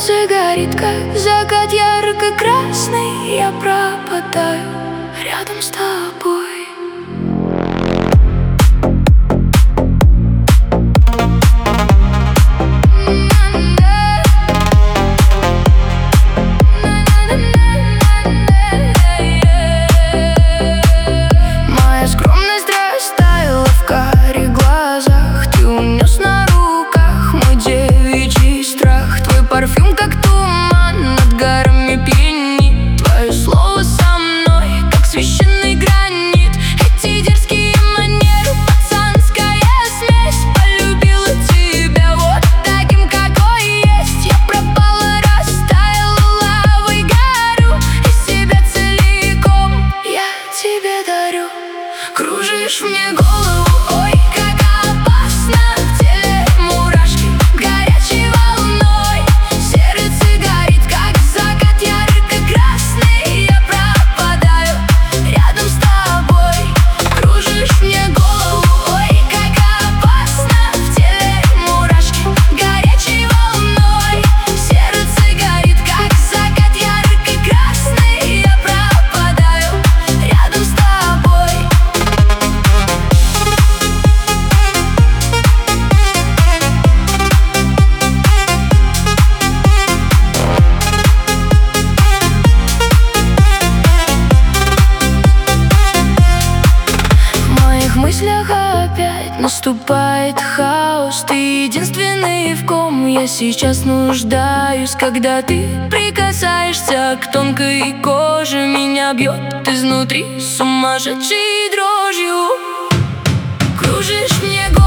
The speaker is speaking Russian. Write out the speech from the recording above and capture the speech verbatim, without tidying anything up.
Сердце горит, как закат ярко-красный. Я пропадаю рядом с тобой. Моя скромность растаяла в карих глазах. Ты унес на руках мой девичий страх. Твой парфюм, как туман над горами пьянит. Твое слово со мной, как священный гранит. Эти дерзкие манеры, пацанская смесь. Полюбила тебя вот таким, какой есть. Я пропала, растаяла лавой, горю. И себя целиком я тебе дарю. Кружишь мне голову, ой, как опасно. В теле мурашки горячей волной. Сердце горит, как закат ярко-красный. Я пропадаю рядом с тобой. Кружишь мне голову, ой, как опасно. В теле мурашки горячей волной. Сердце горит, как закат ярко-красный. Я пропадаю рядом с тобой. В моих мыслях опять наступает хаос. Ты единственный, в ком я сейчас нуждаюсь. Когда ты прикасаешься к тонкой коже, меня бьет изнутри сумасшедшей дрожью. Кружишь мне голову.